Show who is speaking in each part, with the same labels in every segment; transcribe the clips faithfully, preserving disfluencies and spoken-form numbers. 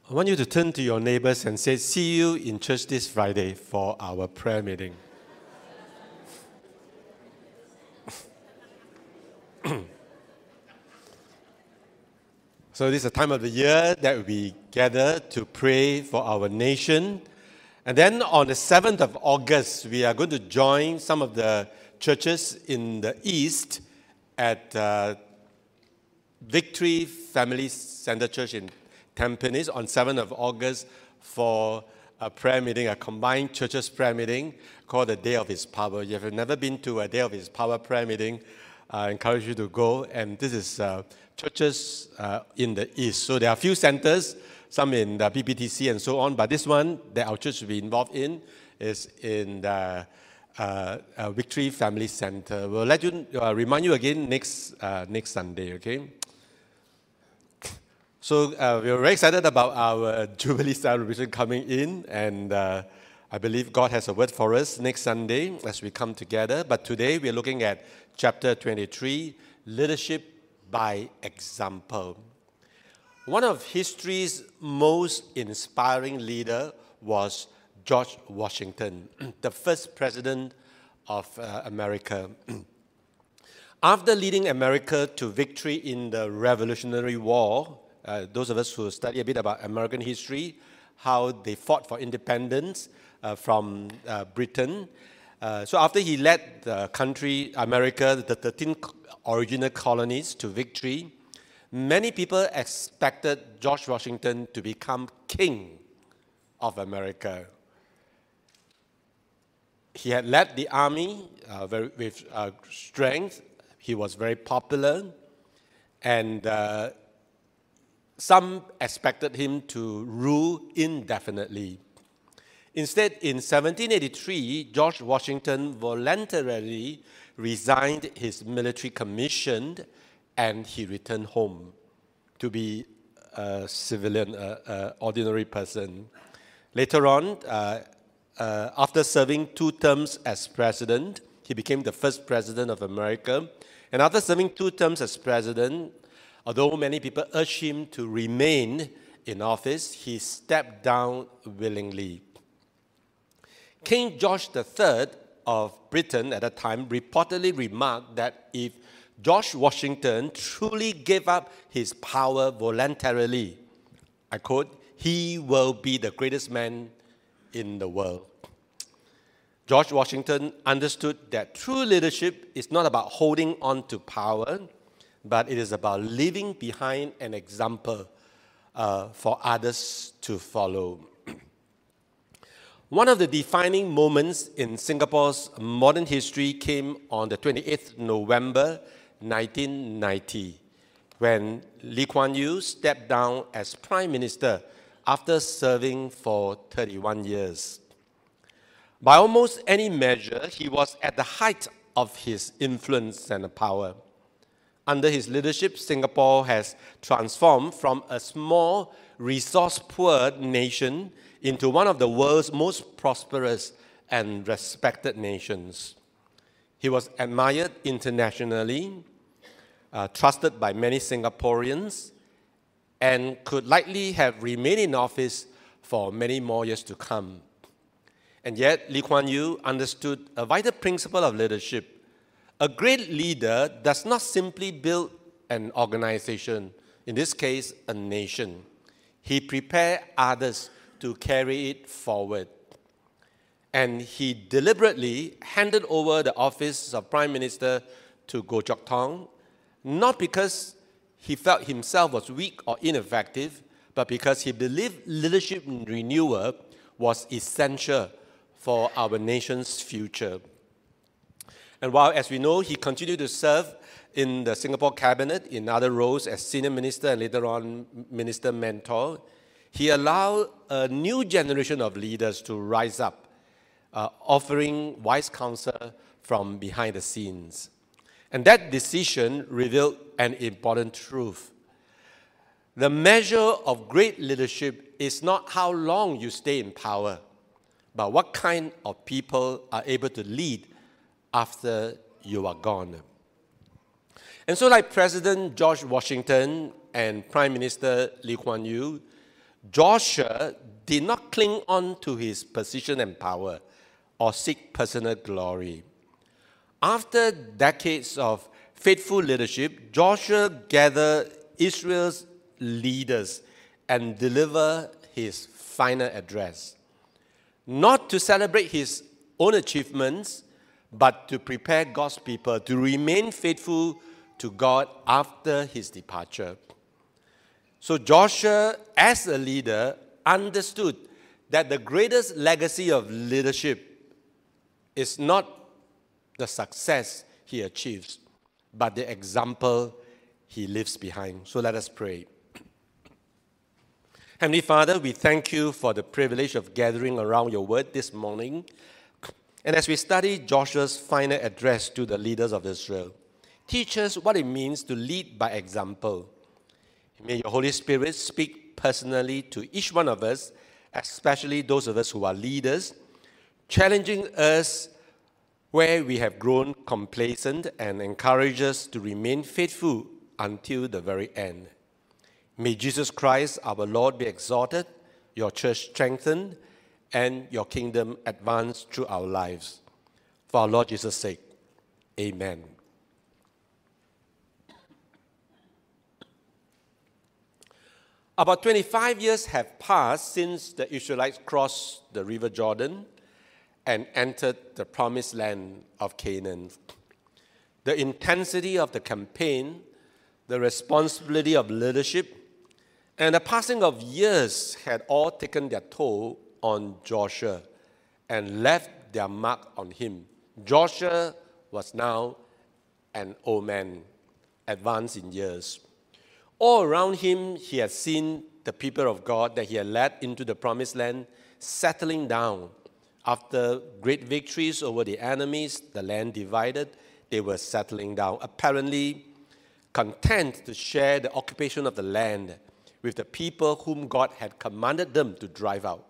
Speaker 1: I want you to turn to your neighbors and say, see you in church this Friday for our prayer meeting. So this is a time of the year that we gather to pray for our nation. And then on the seventh of August, we are going to join some of the churches in the East at uh, Victory Family Center Church in Tampines on seventh of August for a prayer meeting, a combined churches prayer meeting called the Day of His Power. If you've never been to a Day of His Power prayer meeting, I encourage you to go. And this is uh, churches uh, in the East. So there are a few centers, some in the P P T C and so on, but this one that our church will be involved in is in the uh, uh, Victory Family Center. We'll let you uh, remind you again next uh, next Sunday, okay? So uh, we're very excited about our Jubilee celebration coming in, and uh, I believe God has a word for us next Sunday as we come together. But today we're looking at chapter twenty-three, Leadership by Example. One of history's most inspiring leader was George Washington, the first president of uh, America. After leading America to victory in the Revolutionary War, Uh, those of us who study a bit about American history, how they fought for independence uh, from uh, Britain. Uh, so after he led the country, America, the thirteen original colonies to victory, many people expected George Washington to become king of America. He had led the army uh, very, with uh, strength. He was very popular, and uh, some expected him to rule indefinitely. Instead, in seventeen eighty-three, George Washington voluntarily resigned his military commission and he returned home to be a civilian, an ordinary person. Later on, uh, uh, after serving two terms as president, he became the first president of America. And after serving two terms as president, although many people urged him to remain in office, he stepped down willingly. King George the Third of Britain at the time reportedly remarked that if George Washington truly gave up his power voluntarily, I quote, he will be the greatest man in the world. George Washington understood that true leadership is not about holding on to power, but it is about leaving behind an example uh, for others to follow. One of the defining moments in Singapore's modern history came on the twenty-eighth of November nineteen ninety, when Lee Kuan Yew stepped down as Prime Minister after serving for thirty-one years. By almost any measure, he was at the height of his influence and power. Under his leadership, Singapore has transformed from a small, resource-poor nation into one of the world's most prosperous and respected nations. He was admired internationally, uh, trusted by many Singaporeans, and could likely have remained in office for many more years to come. And yet, Lee Kuan Yew understood a vital principle of leadership. A great leader does not simply build an organization, in this case, a nation. He prepares others to carry it forward. And he deliberately handed over the office of Prime Minister to Goh Chok Tong, not because he felt himself was weak or ineffective, but because he believed leadership renewal was essential for our nation's future. And while, as we know, he continued to serve in the Singapore cabinet in other roles as senior minister and later on minister mentor, he allowed a new generation of leaders to rise up, uh, offering wise counsel from behind the scenes. And that decision revealed an important truth. The measure of great leadership is not how long you stay in power, but what kind of people are able to lead after you are gone. And so like President George Washington and Prime Minister Lee Kuan Yew, Joshua did not cling on to his position and power or seek personal glory. After decades of faithful leadership, Joshua gathered Israel's leaders and delivered his final address, not to celebrate his own achievements, but to prepare God's people to remain faithful to God after his departure. So Joshua, as a leader, understood that the greatest legacy of leadership is not the success he achieves, but the example he leaves behind. So let us pray. Heavenly Father, we thank you for the privilege of gathering around your word this morning. And as we study Joshua's final address to the leaders of Israel, teach us what it means to lead by example. May your Holy Spirit speak personally to each one of us, especially those of us who are leaders, challenging us where we have grown complacent and encourage us to remain faithful until the very end. May Jesus Christ, our Lord, be exalted, your church strengthened, and your kingdom advance through our lives. For our Lord Jesus' sake, amen. About twenty-five years have passed since the Israelites crossed the River Jordan and entered the promised land of Canaan. The intensity of the campaign, the responsibility of leadership, and the passing of years had all taken their toll on Joshua and left their mark on him. Joshua was now an old man, advanced in years. All around him, he had seen the people of God that he had led into the promised land settling down. After great victories over the enemies, the land divided, they were settling down, apparently content to share the occupation of the land with the people whom God had commanded them to drive out.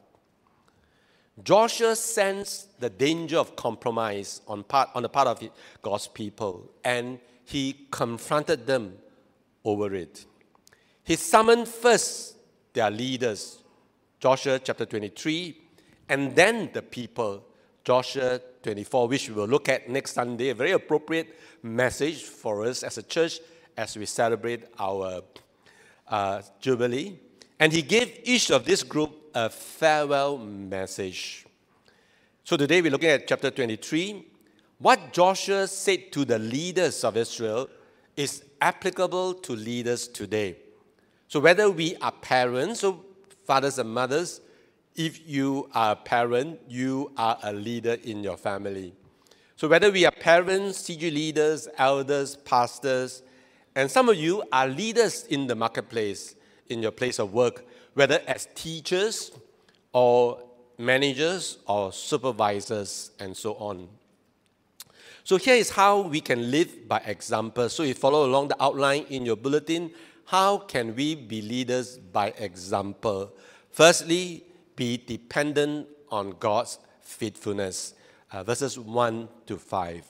Speaker 1: Joshua sensed the danger of compromise on, part, on the part of God's people, and he confronted them over it. He summoned first their leaders, Joshua chapter twenty-three, and then the people, Joshua twenty-four, which we will look at next Sunday, a very appropriate message for us as a church as we celebrate our uh, Jubilee. And he gave each of this group a farewell message. So today we're looking at chapter twenty-three. What Joshua said to the leaders of Israel is applicable to leaders today. So whether we are parents, or fathers and mothers, if you are a parent, you are a leader in your family. So whether we are parents, C G leaders, elders, pastors, and some of you are leaders in the marketplace, in your place of work, whether as teachers or managers or supervisors and so on. So here is how we can live by example. So you follow along the outline in your bulletin. How can we be leaders by example? Firstly, be dependent on God's faithfulness. Uh, verses one to five.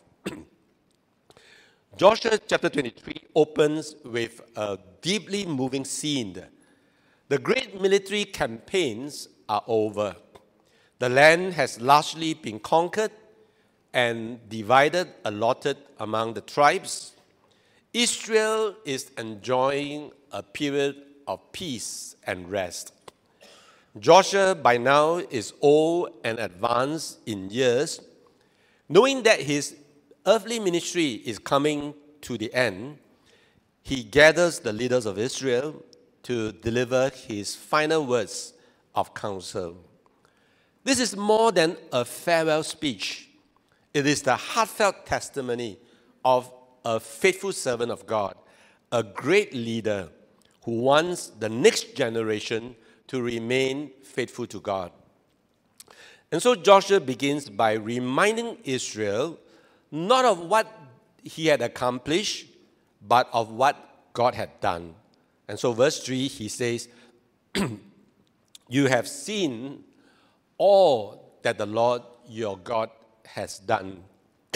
Speaker 1: Joshua chapter twenty-three opens with a deeply moving scene. The great military campaigns are over. The land has largely been conquered and divided, allotted among the tribes. Israel is enjoying a period of peace and rest. Joshua by now is old and advanced in years. Knowing that his earthly ministry is coming to the end, he gathers the leaders of Israel to deliver his final words of counsel. This is more than a farewell speech. It is the heartfelt testimony of a faithful servant of God, a great leader who wants the next generation to remain faithful to God. And so Joshua begins by reminding Israel not of what he had accomplished, but of what God had done. And so verse three, he says, you have seen all that the Lord your God has done.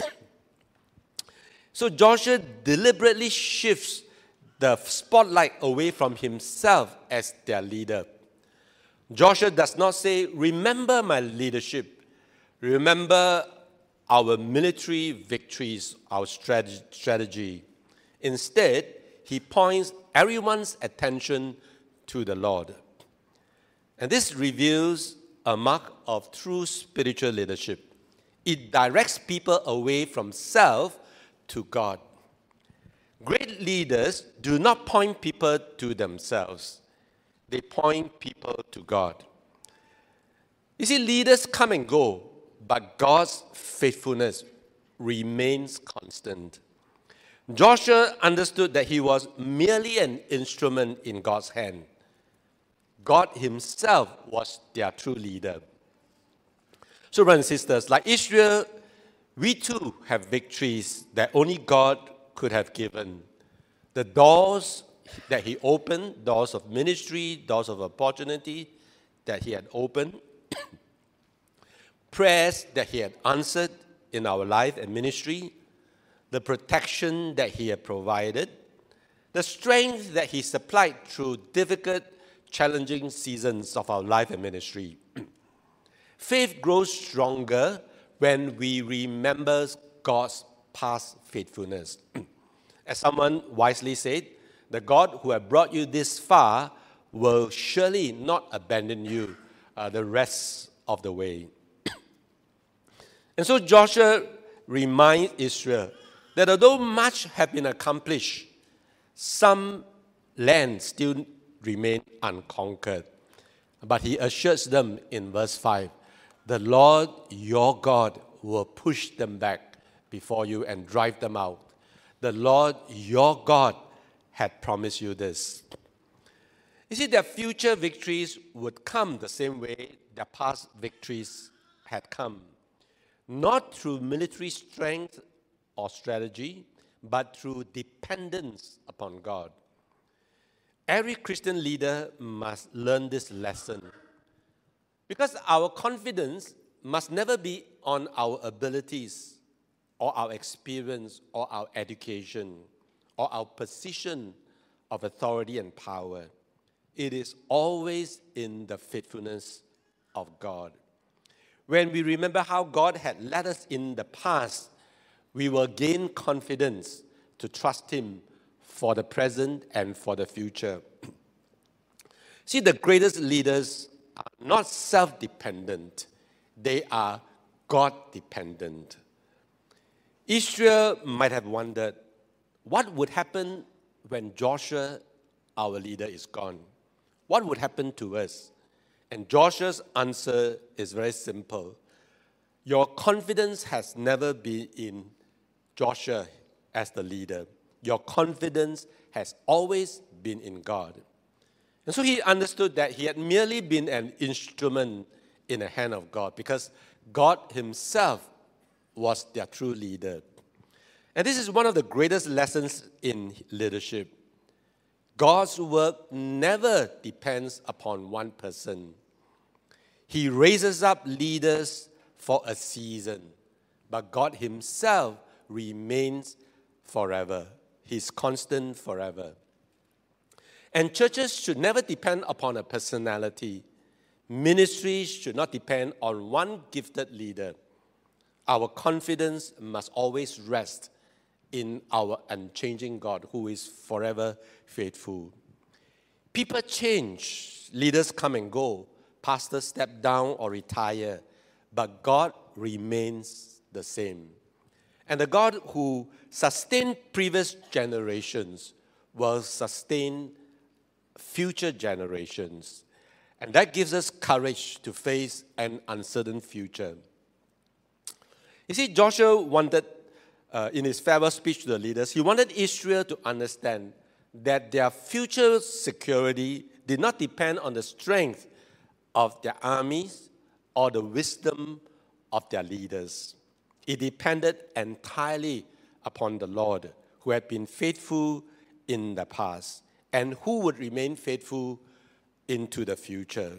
Speaker 1: So Joshua deliberately shifts the spotlight away from himself as their leader. Joshua does not say, remember my leadership, remember our military victories, our strategy. Instead, he points everyone's attention to the Lord. And this reveals a mark of true spiritual leadership. It directs people away from self to God. Great leaders do not point people to themselves. They point people to God. You see, leaders come and go, but God's faithfulness remains constant. Joshua understood that he was merely an instrument in God's hand. God himself was their true leader. So, brothers and sisters, like Israel, we too have victories that only God could have given. The doors that he opened, doors of ministry, doors of opportunity that he had opened, prayers that he had answered in our life and ministry, the protection that he had provided, the strength that he supplied through difficult, challenging seasons of our life and ministry. Faith grows stronger when we remember God's past faithfulness. As someone wisely said, the God who has brought you this far will surely not abandon you uh, the rest of the way. And so Joshua reminds Israel that although much have been accomplished, some land still remain unconquered. But he assures them in verse five, the Lord your God will push them back before you and drive them out. The Lord your God had promised you this. You see, their future victories would come the same way their past victories had come. Not through military strength or strategy, but through dependence upon God. Every Christian leader must learn this lesson, because our confidence must never be on our abilities or our experience or our education or our position of authority and power. It is always in the faithfulness of God. When we remember how God had led us in the past, we will gain confidence to trust Him for the present and for the future. See, the greatest leaders are not self-dependent. They are God-dependent. Israel might have wondered, what would happen when Joshua, our leader, is gone? What would happen to us? And Joshua's answer is very simple. Your confidence has never been in Joshua as the leader. Your confidence has always been in God. And so he understood that he had merely been an instrument in the hand of God, because God himself was their true leader. And this is one of the greatest lessons in leadership. God's work never depends upon one person. He raises up leaders for a season, but God himself remains forever. He's constant forever. And churches should never depend upon a personality. Ministries should not depend on one gifted leader. Our confidence must always rest in our unchanging God, who is forever faithful. People change, leaders come and go, pastors step down or retire, but God remains the same. And the God who sustained previous generations will sustain future generations. And that gives us courage to face an uncertain future. You see, Joshua wanted, uh, in his farewell speech to the leaders, he wanted Israel to understand that their future security did not depend on the strength of their armies or the wisdom of their leaders. It depended entirely upon the Lord, who had been faithful in the past and who would remain faithful into the future.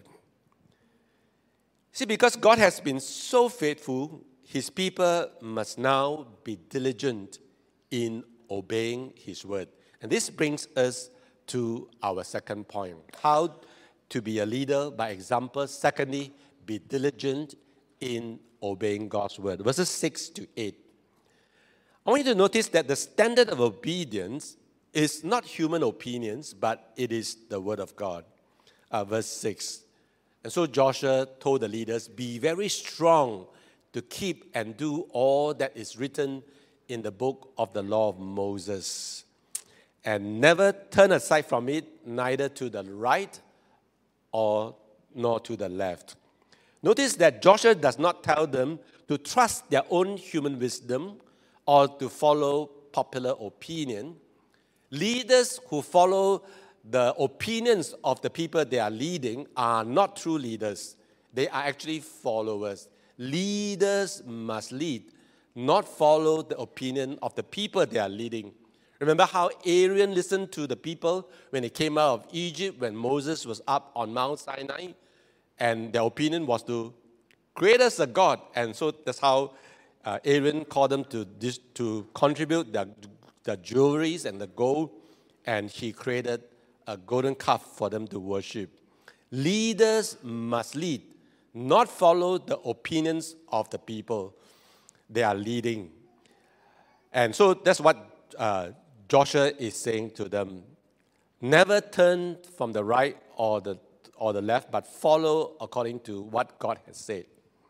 Speaker 1: See, because God has been so faithful, his people must now be diligent in obeying his word. And this brings us to our second point. How to be a leader by example. Secondly, be diligent in obeying God's word. Verses six to eight. I want you to notice that the standard of obedience is not human opinions, but it is the word of God. Uh, verse six. And so Joshua told the leaders, be very strong to keep and do all that is written in the book of the law of Moses. And never turn aside from it, neither to the right or nor to the left. Notice that Joshua does not tell them to trust their own human wisdom or to follow popular opinion. Leaders who follow the opinions of the people they are leading are not true leaders. They are actually followers. Leaders must lead, not follow the opinion of the people they are leading. Remember how Aaron listened to the people when they came out of Egypt, when Moses was up on Mount Sinai, and their opinion was to create us a God. And so that's how uh, Aaron called them to, dis- to contribute the, the jewelries and the gold, and he created a golden calf for them to worship. Leaders must lead, not follow the opinions of the people they are leading. And so that's what uh, Joshua is saying to them. Never turn from the right or the or the left, but follow according to what God has said.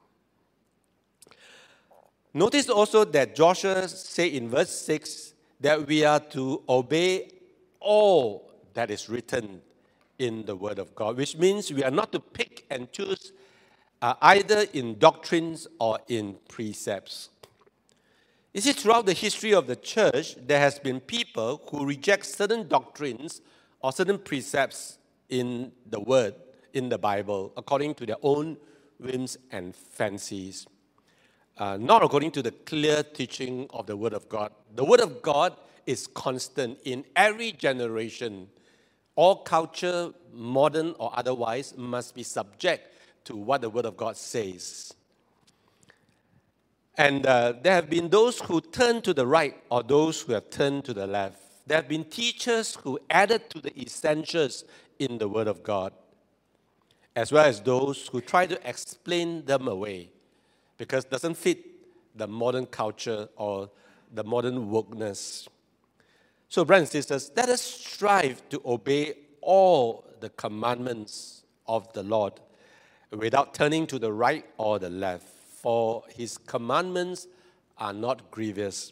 Speaker 1: Notice also that Joshua said in verse six that we are to obey all that is written in the Word of God, which means we are not to pick and choose uh, either in doctrines or in precepts. You see, throughout the history of the church, there has been people who reject certain doctrines or certain precepts in the Word, in the Bible, according to their own whims and fancies. Uh, not according to the clear teaching of the Word of God. The Word of God is constant in every generation. All culture, modern or otherwise, must be subject to what the Word of God says. And uh, there have been those who turn to the right or those who have turned to the left. There have been teachers who added to the essentials in the Word of God, as well as those who try to explain them away because it doesn't fit the modern culture or the modern wokeness. So, brothers and sisters, let us strive to obey all the commandments of the Lord without turning to the right or the left, for his commandments are not grievous.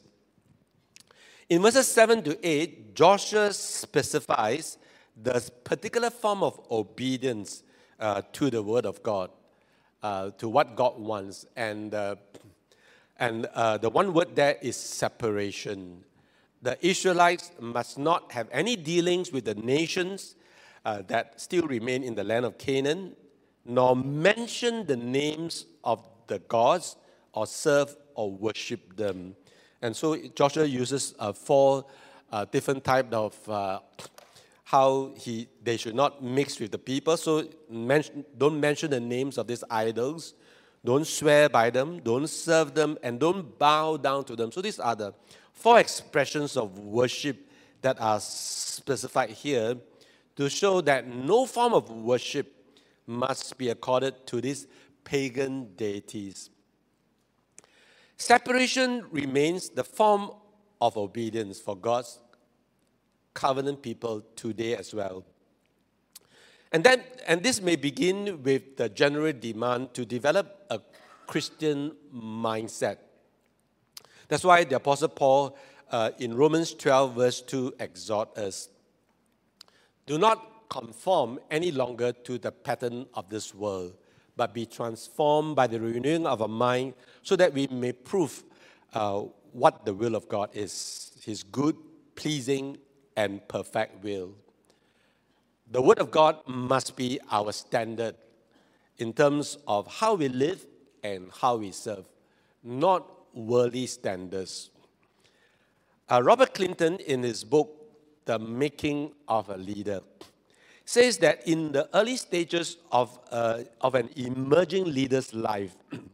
Speaker 1: In verses seven to eight, Joshua specifies the particular form of obedience uh, to the Word of God, uh, to what God wants. And, uh, and uh, the one word there is separation. The Israelites must not have any dealings with the nations uh, that still remain in the land of Canaan, nor mention the names of the gods or serve or worship them. And so Joshua uses uh, four uh, different types of uh, how he they should not mix with the people. So mention, don't mention the names of these idols. Don't swear by them. Don't serve them. And don't bow down to them. So these are the four expressions of worship that are specified here to show that no form of worship must be accorded to these pagan deities. Separation remains the form of obedience for God's covenant people today as well. And then, and this may begin with the general demand to develop a Christian mindset. That's why the Apostle Paul uh, in Romans twelve verse two exhorts us, do not conform any longer to the pattern of this world, but be transformed by the renewing of our mind so that we may prove uh, what the will of God is, his good, pleasing, and perfect will. The Word of God must be our standard in terms of how we live and how we serve, not worldly standards. Uh, Robert Clinton, in his book, The Making of a Leader, says that in the early stages of, uh, of an emerging leader's life,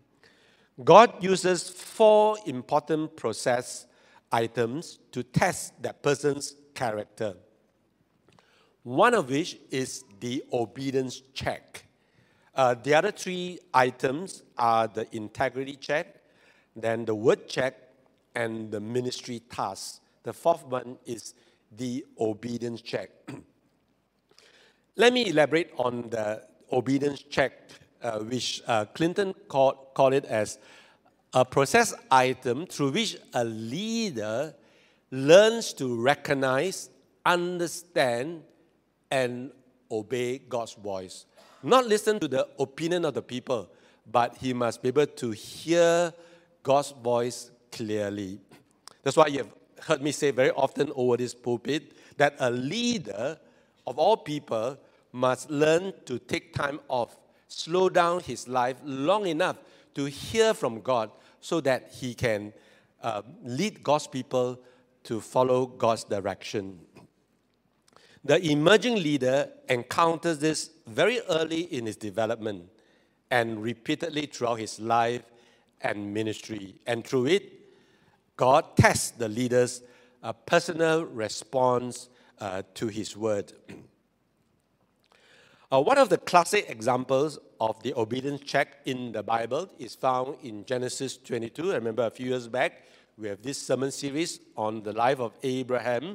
Speaker 1: God uses four important process items to test that person's character. one of which is the obedience check. Uh, the other three items are the integrity check, then the word check, and the ministry task. The fourth one is the obedience check. Let me elaborate on the obedience check, uh, which uh, Clinton called, called it as a process item through which a leader learns to recognize, understand, and obey God's voice. Not listen to the opinion of the people, but he must be able to hear God's voice clearly. That's why you have heard me say very often over this pulpit that a leader of all people must learn to take time off, slow down his life long enough to hear from God so that he can uh, lead God's people to follow God's direction. The emerging leader encounters this very early in his development and repeatedly throughout his life and ministry. And through it, God tests the leader's uh, personal response uh, to his word. uh, one of the classic examples of the obedience check in the Bible is found in Genesis twenty-two. I remember a few years back, we have this sermon series on the life of Abraham.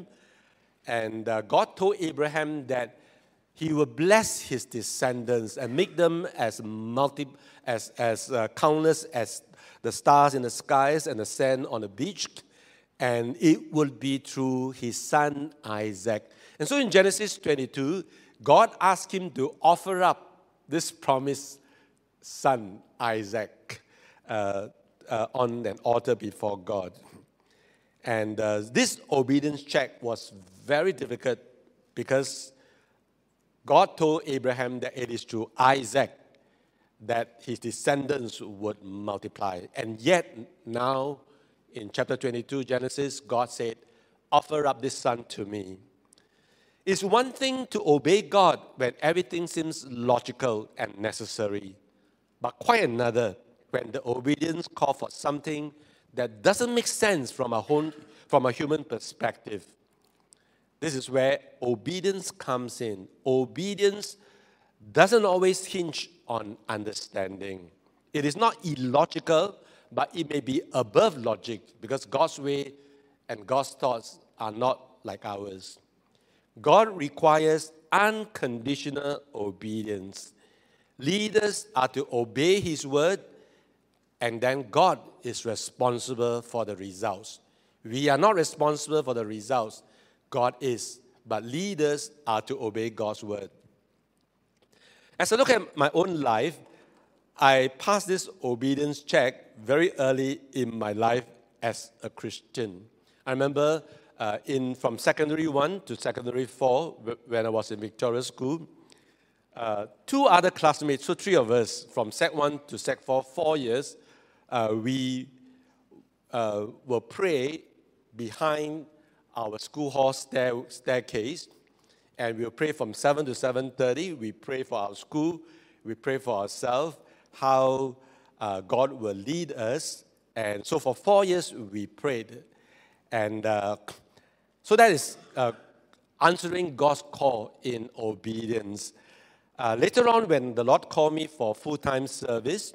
Speaker 1: And uh, God told Abraham that he will bless his descendants and make them as multi, as, as uh, countless as the stars in the skies and the sand on the beach. And it will be through his son Isaac. And so in Genesis twenty-two, God asked him to offer up this promised son, Isaac, uh, uh, on an altar before God. And uh, this obedience check was very difficult because God told Abraham that it is through Isaac that his descendants would multiply. And yet now, in chapter twenty-two, Genesis, God said, offer up this son to me. It's one thing to obey God when everything seems logical and necessary, but quite another when the obedience calls for something that doesn't make sense from a, whole, from a human perspective. This is where obedience comes in. Obedience doesn't always hinge on understanding. It is not illogical, but it may be above logic because God's way and God's thoughts are not like ours. God requires unconditional obedience. Leaders are to obey his word, and then God is responsible for the results. We are not responsible for the results. God is. But leaders are to obey God's word. As I look at my own life, I passed this obedience check very early in my life as a Christian. I remember uh, in from secondary one to secondary four, when I was in Victoria School, uh, two other classmates, so three of us, from sec one to sec four, four years, uh, we uh, will pray behind our school hall stair, staircase, and we'll pray from seven to seven thirty. We pray for our school, we pray for ourselves, how uh, God will lead us. And so for four years, we prayed. And uh, so that is uh, answering God's call in obedience. Uh, later on, when the Lord called me for full-time service,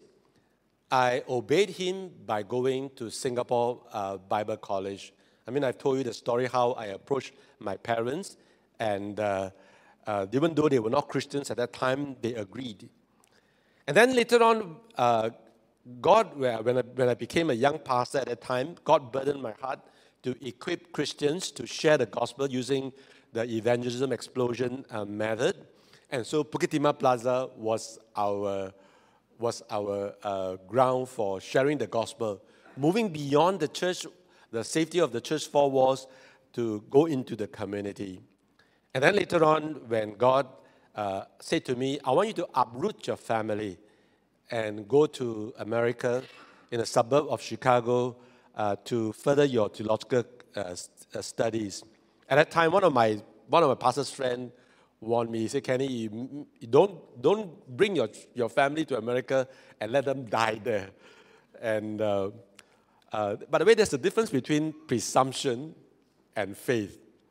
Speaker 1: I obeyed him by going to Singapore uh, Bible College. I mean, I've told you the story how I approached my parents, and uh, uh, even though they were not Christians at that time, they agreed. And then later on, uh, God, when I, when I became a young pastor at that time, God burdened my heart to equip Christians to share the gospel using the evangelism explosion uh, method. And so Bukit Timah Plaza was our, was our uh, ground for sharing the gospel, moving beyond the church, the safety of the church four walls, to go into the community. And then later on, when God uh, said to me, I want you to uproot your family and go to America in a suburb of Chicago uh, to further your theological uh, studies. At that time, one of my one of my pastor's friends warned me. He said, Kenny, you, you don't, don't bring your, your family to America and let them die there. And uh, uh, by the way, there's a difference between presumption and faith.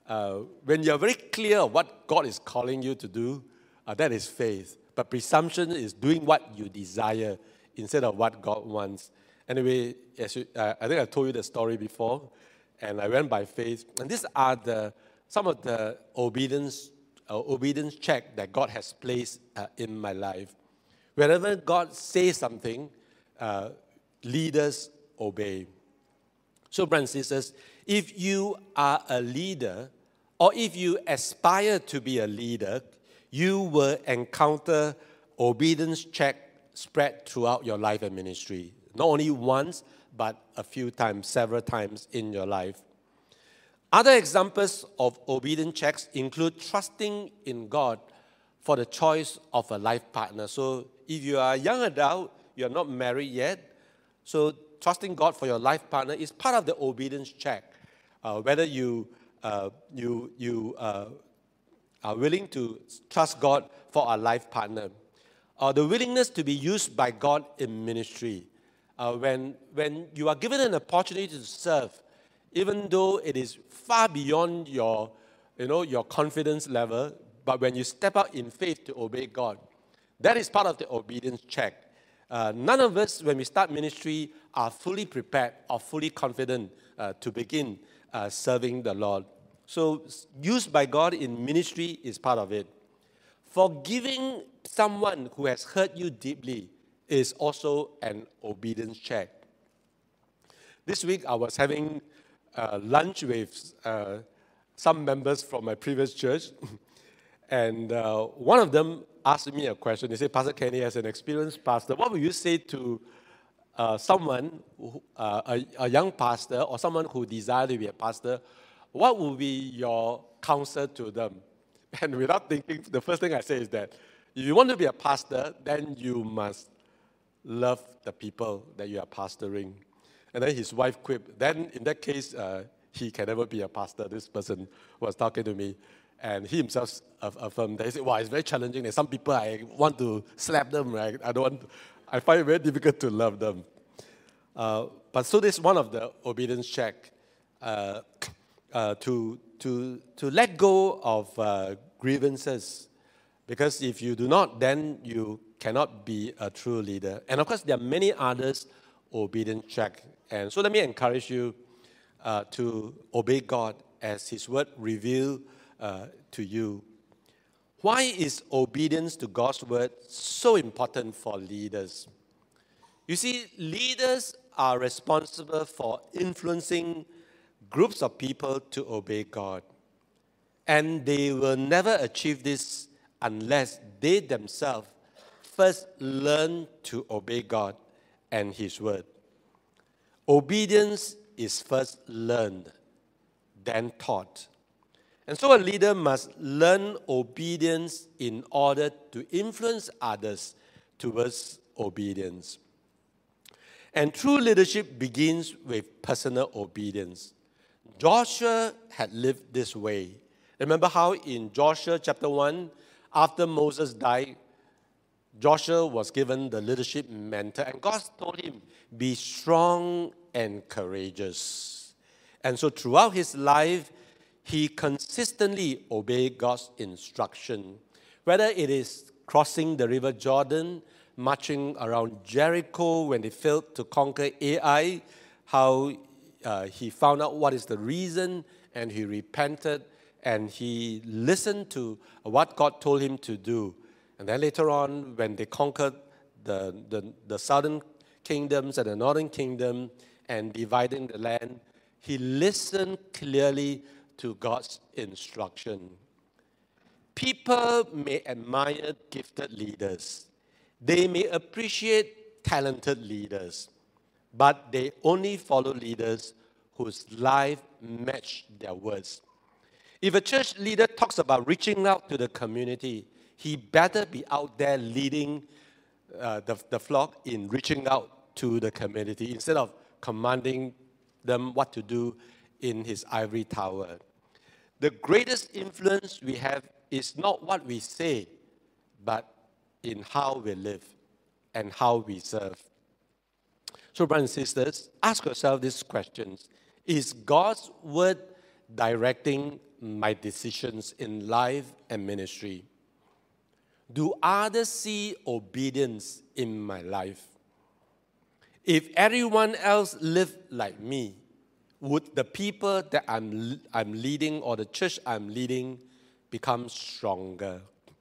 Speaker 1: uh, when you're very clear of what God is calling you to do, uh, that is faith. But presumption is doing what you desire instead of what God wants. Anyway, as you, uh, I think I told you the story before, and I went by faith. And these are the some of the obedience uh, obedience check that God has placed uh, in my life. Whenever God says something, uh, leaders obey. So, brothers and sisters, if you are a leader, or if you aspire to be a leader, you will encounter obedience check spread throughout your life and ministry. Not only once, but a few times, several times in your life. Other examples of obedience checks include trusting in God for the choice of a life partner. So if you are a young adult, you're not married yet, so trusting God for your life partner is part of the obedience check. Uh, whether you, uh, you, you uh, are willing to trust God for a life partner. Uh, the willingness to be used by God in ministry. Uh, when, when you are given an opportunity to serve, even though it is far beyond your, you know, your confidence level, but when you step out in faith to obey God, that is part of the obedience check. Uh, none of us, when we start ministry, are fully prepared or fully confident uh, to begin uh, serving the Lord. So, used by God in ministry is part of it. Forgiving someone who has hurt you deeply is also an obedience check. This week, I was having uh, lunch with uh, some members from my previous church, and uh, one of them asked me a question. They said, Pastor Kenny, as an experienced pastor, what would you say to uh, someone, who, uh, a, a young pastor or someone who desires to be a pastor? What would be your counsel to them? And without thinking, the first thing I say is that if you want to be a pastor, then you must love the people that you are pastoring. And then his wife quipped, then in that case, uh, he can never be a pastor. This person was talking to me. And he himself affirmed that. He said, wow, it's very challenging. There's some people I want to slap them, right? I don't want to, I find it very difficult to love them. Uh, but so this is one of the obedience check. Uh, uh, to, to, to let go of uh, grievances. Because if you do not, then you cannot be a true leader. And of course, there are many others obedience check. And so let me encourage you uh, to obey God as His word revealed uh, to you. Why is obedience to God's word so important for leaders? You see, leaders are responsible for influencing groups of people to obey God. And they will never achieve this unless they themselves first learn to obey God and His word. Obedience is first learned, then taught. And so a leader must learn obedience in order to influence others towards obedience. And true leadership begins with personal obedience. Joshua had lived this way. Remember how in Joshua chapter one, after Moses died, Joshua was given the leadership mantle, and God told him, be strong and courageous. And so throughout his life, he consistently obeyed God's instruction. Whether it is crossing the river Jordan, marching around Jericho when they failed to conquer Ai, how uh, he found out what is the reason, and he repented, and he listened to what God told him to do. And then later on, when they conquered the, the, the southern kingdoms and the northern kingdom and dividing the land, he listened clearly to God's instruction. People may admire gifted leaders. They may appreciate talented leaders, but they only follow leaders whose life match their words. If a church leader talks about reaching out to the community, he better be out there leading uh, the, the flock in reaching out to the community instead of commanding them what to do in his ivory tower. The greatest influence we have is not what we say, but in how we live and how we serve. So, brothers and sisters, ask yourself these questions. Is God's word directing my decisions in life and ministry? Do others see obedience in my life? If everyone else lived like me, would the people that I'm, I'm leading or the church I'm leading become stronger?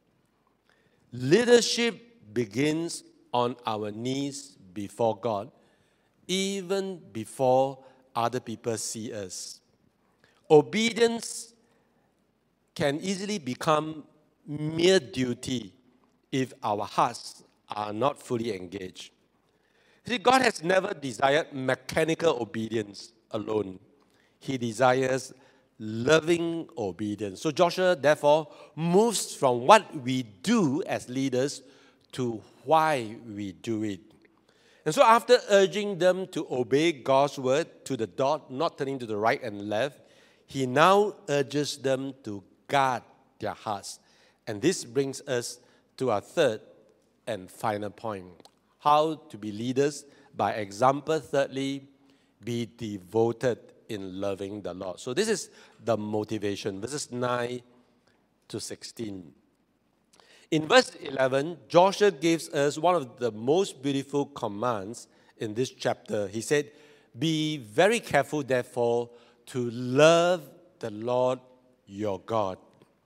Speaker 1: Leadership begins on our knees before God, even before other people see us. Obedience can easily become mere duty if our hearts are not fully engaged. See, God has never desired mechanical obedience alone. He desires loving obedience. So Joshua, therefore, moves from what we do as leaders to why we do it. And so after urging them to obey God's word to the dot, not turning to the right and left, he now urges them to guard their hearts. And this brings us to our third and final point. How to be leaders by example. Thirdly, be devoted in loving the Lord. So this is the motivation, verses nine to sixteen. In verse eleven, Joshua gives us one of the most beautiful commands in this chapter. He said, be very careful, therefore, to love the Lord your God.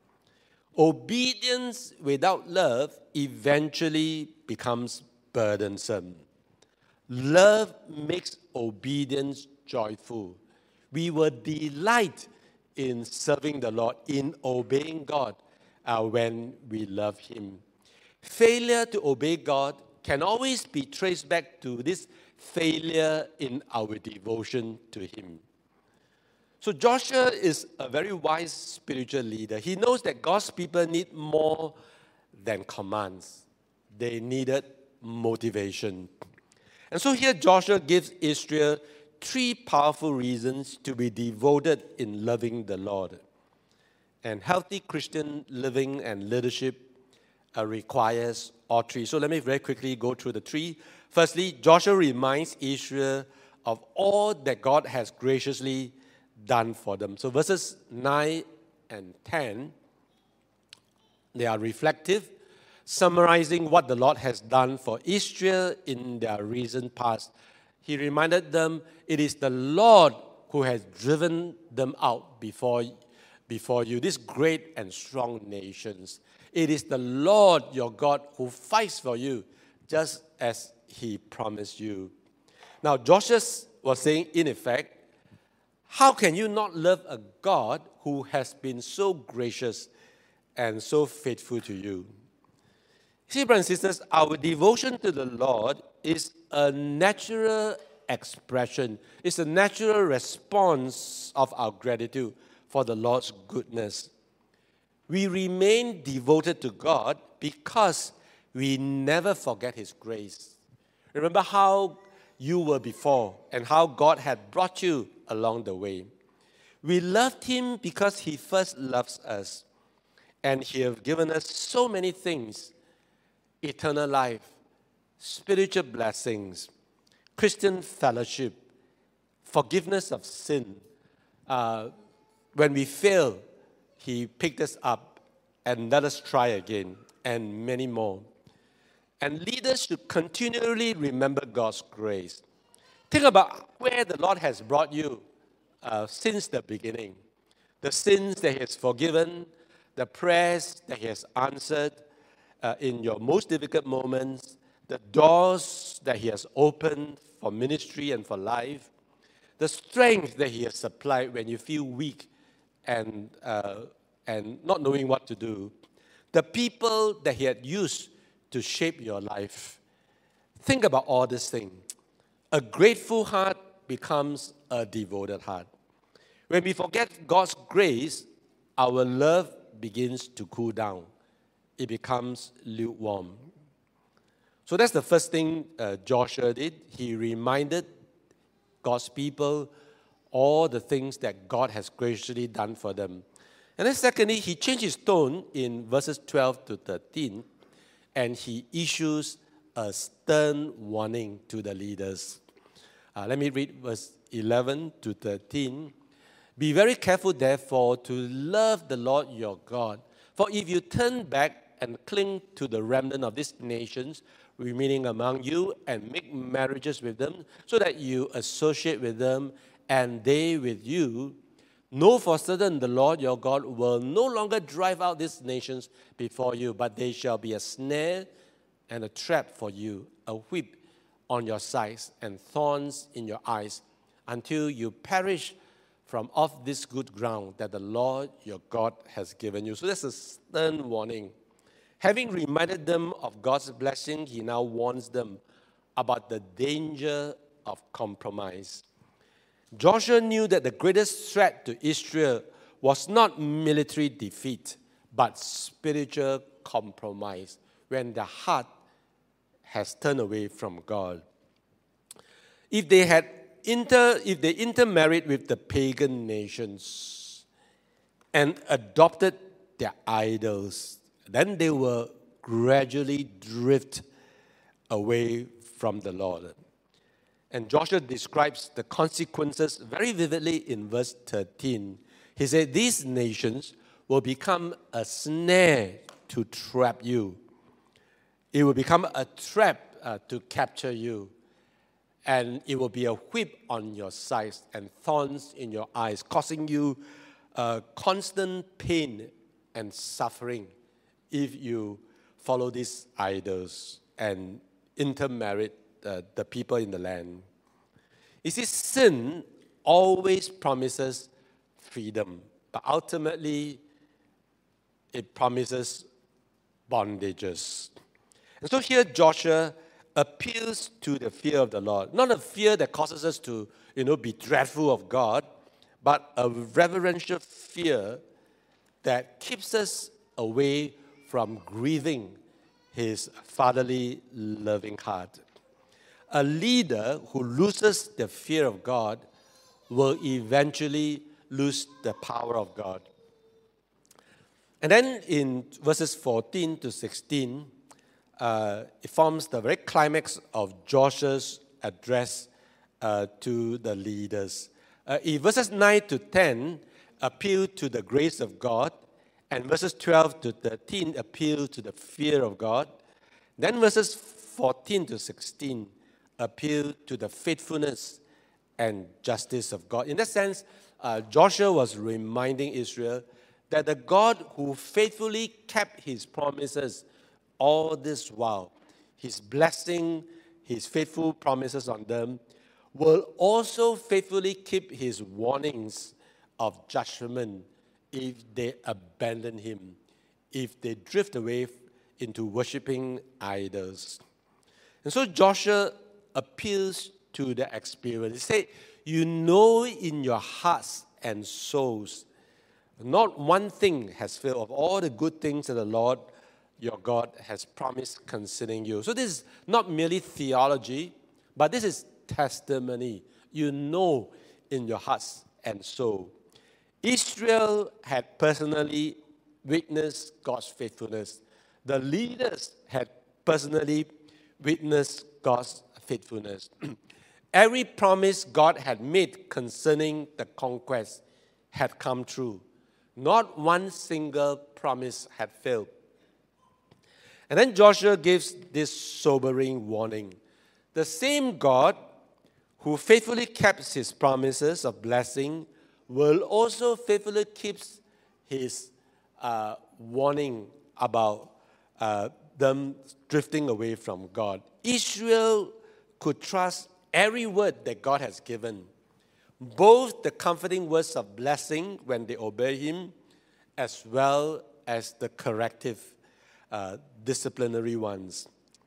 Speaker 1: Obedience without love eventually becomes burdensome. Love makes obedience joyful. We will delight in serving the Lord, in obeying God uh, when we love Him. Failure to obey God can always be traced back to this failure in our devotion to Him. So Joshua is a very wise spiritual leader. He knows that God's people need more than commands. They needed motivation. And so here Joshua gives Israel three powerful reasons to be devoted in loving the Lord. And healthy Christian living and leadership uh, requires all three. So let me very quickly go through the three. Firstly, Joshua reminds Israel of all that God has graciously done for them. So verses nine and ten, they are reflective, summarizing what the Lord has done for Israel in their recent past. He reminded them, it is the Lord who has driven them out before, before you, these great and strong nations. It is the Lord your God who fights for you, just as He promised you. Now, Joshua was saying, in effect, how can you not love a God who has been so gracious and so faithful to you? See, brothers and sisters, our devotion to the Lord is a natural expression. It's a natural response of our gratitude for the Lord's goodness. We remain devoted to God because we never forget His grace. Remember how you were before and how God had brought you along the way. We loved Him because He first loves us. And He has given us so many things: eternal life, spiritual blessings, Christian fellowship, forgiveness of sin. Uh, when we fail, He picked us up and let us try again, and many more. And leaders should continually remember God's grace. Think about where the Lord has brought you uh, since the beginning. The sins that He has forgiven, the prayers that He has answered uh, in your most difficult moments, the doors that He has opened for ministry and for life, the strength that He has supplied when you feel weak and, uh, and not knowing what to do, the people that He had used to shape your life. Think about all these things. A grateful heart becomes a devoted heart. When we forget God's grace, our love begins to cool down. It becomes lukewarm. So that's the first thing uh, Joshua did. He reminded God's people all the things that God has graciously done for them. And then secondly, he changed his tone in verses twelve to thirteen, and he issues a stern warning to the leaders. Uh, let me read verse eleven to thirteen. Be very careful, therefore, to love the Lord your God. For if you turn back and cling to the remnant of these nations remaining among you and make marriages with them, so that you associate with them and they with you, know for certain the Lord your God will no longer drive out these nations before you, but they shall be a snare and a trap for you, a whip on your sides and thorns in your eyes, until you perish from off this good ground that the Lord your God has given you. So that's a stern warning. Having reminded them of God's blessing, he now warns them about the danger of compromise. Joshua knew that the greatest threat to Israel was not military defeat, but spiritual compromise, when the heart has turned away from God. If they had inter, if they intermarried with the pagan nations and adopted their idols, then they will gradually drift away from the Lord. And Joshua describes the consequences very vividly in verse thirteen. He said, these nations will become a snare to trap you. It will become a trap uh, to capture you. And it will be a whip on your sides and thorns in your eyes, causing you uh, constant pain and suffering if you follow these idols and intermarry uh, the people in the land. You see, sin always promises freedom, but ultimately it promises bondages. And so here Joshua appeals to the fear of the Lord. Not a fear that causes us to, you know, be dreadful of God, but a reverential fear that keeps us away from grieving his fatherly, loving heart. A leader who loses the fear of God will eventually lose the power of God. And then in verses fourteen to sixteen, uh, it forms the very climax of Joshua's address uh, to the leaders. Uh, in verses nine to ten, appeal to the grace of God, and verses twelve to thirteen appeal to the fear of God. Then verses fourteen to sixteen appeal to the faithfulness and justice of God. In that sense, uh, Joshua was reminding Israel that the God who faithfully kept his promises all this while, his blessing, his faithful promises on them, will also faithfully keep his warnings of judgment if they abandon him, if they drift away into worshiping idols. And so Joshua appeals to the experience. He said, you know in your hearts and souls, not one thing has failed of all the good things that the Lord your God has promised concerning you. So this is not merely theology, but this is testimony. You know in your hearts and soul. Israel had personally witnessed God's faithfulness. The leaders had personally witnessed God's faithfulness. Every promise God had made concerning the conquest had come true. Not one single promise had failed. And then Joshua gives this sobering warning. The same God who faithfully keeps his promises of blessing will also faithfully keep his uh, warning about uh, them drifting away from God. Israel could trust every word that God has given, both the comforting words of blessing when they obey him, as well as the corrective, uh, disciplinary ones.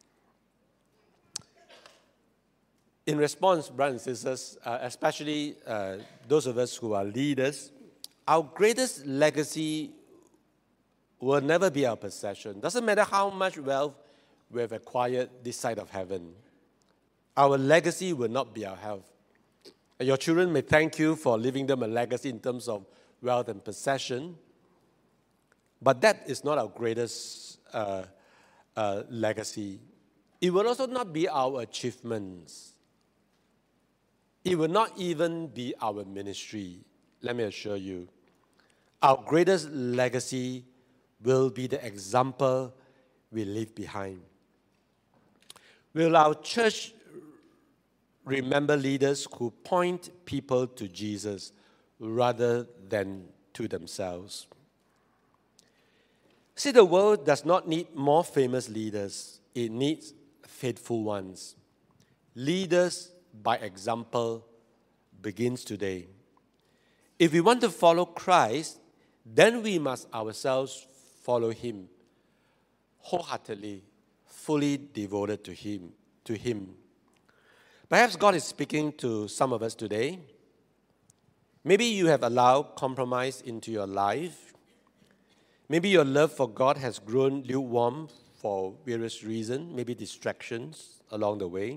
Speaker 1: In response, brothers and sisters, uh, especially uh, those of us who are leaders, our greatest legacy will never be our possession. Doesn't matter how much wealth we have acquired this side of heaven. Our legacy will not be our health. And your children may thank you for leaving them a legacy in terms of wealth and possession, but that is not our greatest uh, uh, legacy. It will also not be our achievements. It will not even be our ministry. let me assure you, our greatest legacy will be the example we leave behind. Will our church remember leaders who point people to Jesus rather than to themselves? See, the world does not need more famous leaders. It needs faithful ones. Leaders by example begins today. If we want to follow Christ, then we must ourselves follow him wholeheartedly, fully devoted to him, to him. Perhaps God is speaking to some of us today. Maybe you have allowed compromise into your life. Maybe your love for God has grown lukewarm for various reasons, maybe distractions along the way.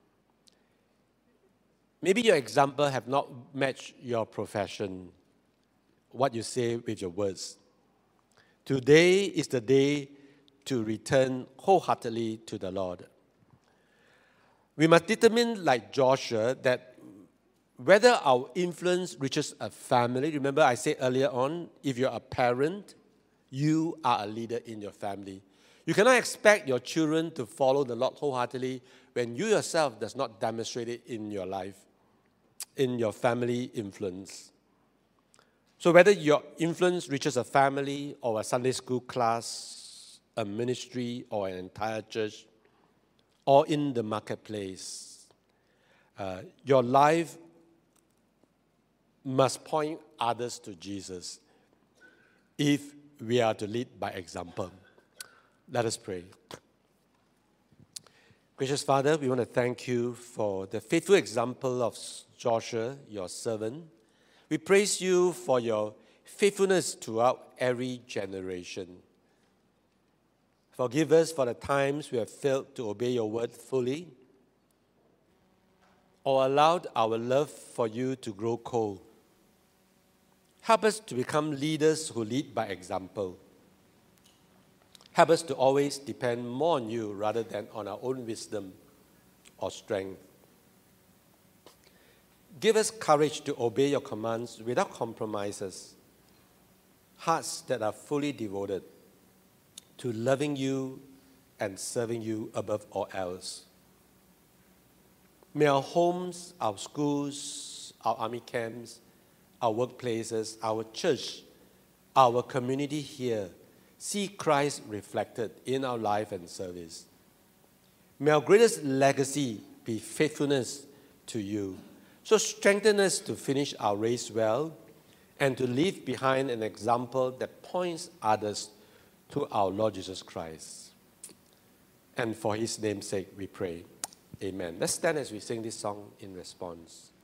Speaker 1: Maybe your example have not matched your profession, what you say with your words. Today is the day to return wholeheartedly to the Lord. We must determine, like Joshua, that whether our influence reaches a family. Remember I said earlier on, if you're a parent, you are a leader in your family. You cannot expect your children to follow the Lord wholeheartedly when you yourself does not demonstrate it in your life, in your family influence. So whether your influence reaches a family or a Sunday school class, a ministry or an entire church, or in the marketplace, uh, your life must point others to Jesus if we are to lead by example. Let us pray. Gracious Father, we want to thank you for the faithful example of Joshua, your servant. We praise you for your faithfulness throughout every generation. Forgive us for the times we have failed to obey your word fully or allowed our love for you to grow cold. Help us to become leaders who lead by example. Help us to always depend more on you rather than on our own wisdom or strength. Give us courage to obey your commands without compromises. Hearts that are fully devoted to loving you and serving you above all else. May our homes, our schools, our army camps, our workplaces, our church, our community here see Christ reflected in our life and service. May our greatest legacy be faithfulness to you. So strengthen us to finish our race well and to leave behind an example that points others to our Lord Jesus Christ. And for his name's sake we pray. Amen. Let's stand as we sing this song in response.